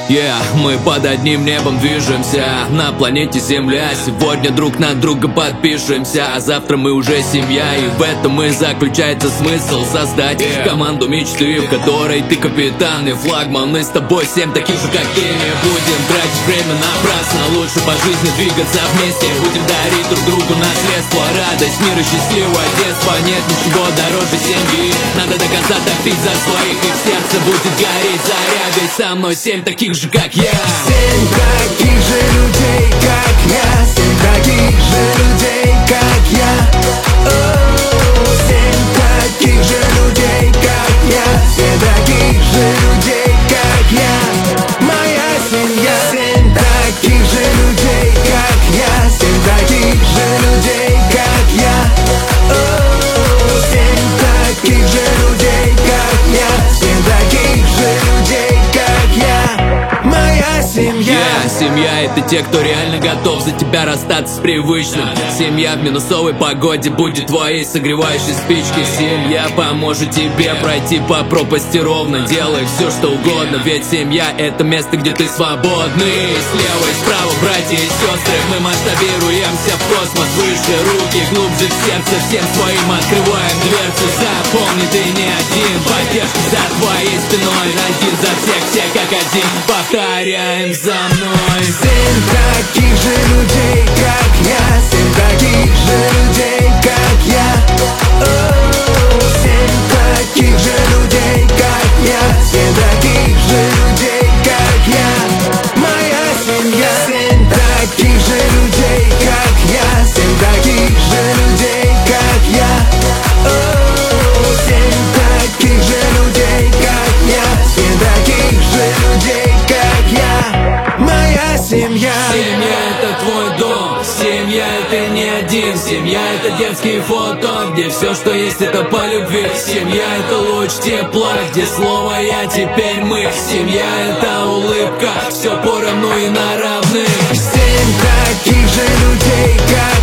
Мы под одним небом движемся на планете Земля. Сегодня друг на друга подпишемся, а завтра мы уже семья. И в этом и заключается смысл создать команду мечты, в которой ты капитан и флагман. Мы с тобой 7 таких же, как ты. Не будем тратить время напрасно, лучше по жизни двигаться вместе. Будем дарить друг другу наследство, радость, мир и счастливое детство. Нет ничего дороже семьи. Надо до конца топить за своих, и в сердце будет гореть заря. Ведь со мной 7 таких же, как я. 7 таких же людей, как я. 7 таких же людей, как я. 7 таких же людей, как я. 7 таких же людей, как я. Моя семья. 7 таких же людей, как я. 7 таких же людей, как я. 7 таких же людей, как я. 7 таких же людей, как я. Моя семья. Семья — это те, кто реально готов за тебя расстаться с привычным. Семья в минусовой погоде будет твоей согревающей спичкой. Семья поможет тебе пройти по пропасти ровно. Делай все, что угодно, ведь семья — это место, где ты свободный. Слева и справа братья и сестры, мы масштабируемся в космос. Выше руки, глубже в сердце, всем своим открываем дверцу. Запомни, ты не один, поддержка за твоей спиной. Один за всех, все как один, повторяем за мной. 7 таких же людей, как я. 7 таких же людей, как я. 7 таких же людей, как я. 7 таких же людей, как я. Моя семья. 7 таких же людей, как я. 7 таких же людей, как я. 7 таких же людей, как я. 7 таких же людей, как я. Моя семья. Семья — это твой дом. Семья — это не один. Семья — это детские фото, где все, что есть, это по любви. Семья — это луч тепла, где слово «я», теперь мы. Семья — это улыбка, все поровну и на равных. 7 таких же людей, как